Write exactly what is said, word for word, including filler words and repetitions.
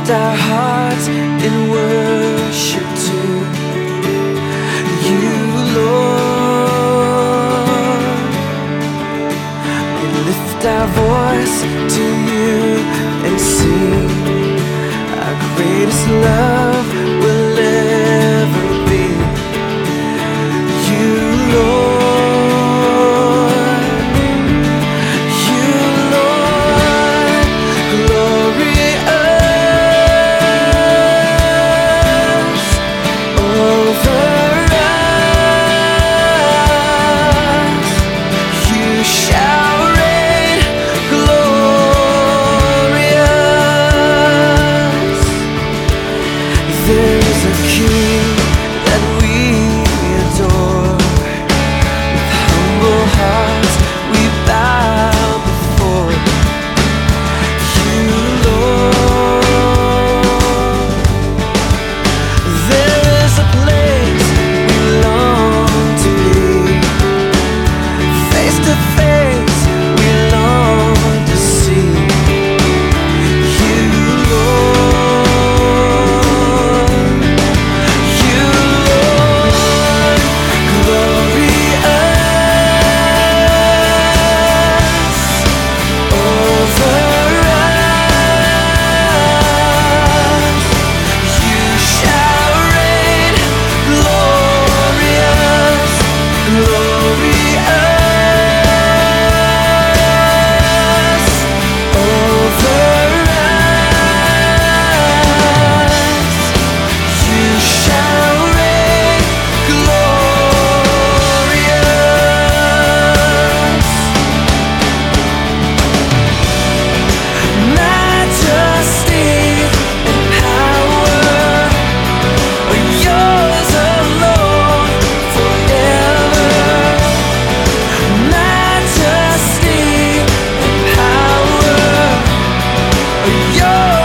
lift our hearts in worship to you, Lord. We lift our voice to you and sing. Our greatest love will ever be you, Lord. You, Lord, glorious over us. You shall reign glorious. There is a King that we adore. With humble hearts we bow before you, Lord. There is a place we long to be. Face to face we long to see you, Lord. You, Lord, glorious over us. You shall reign glorious, glorious over us. You shall reign glorious. Majesty and power are yours alone forever. Majesty and power are yours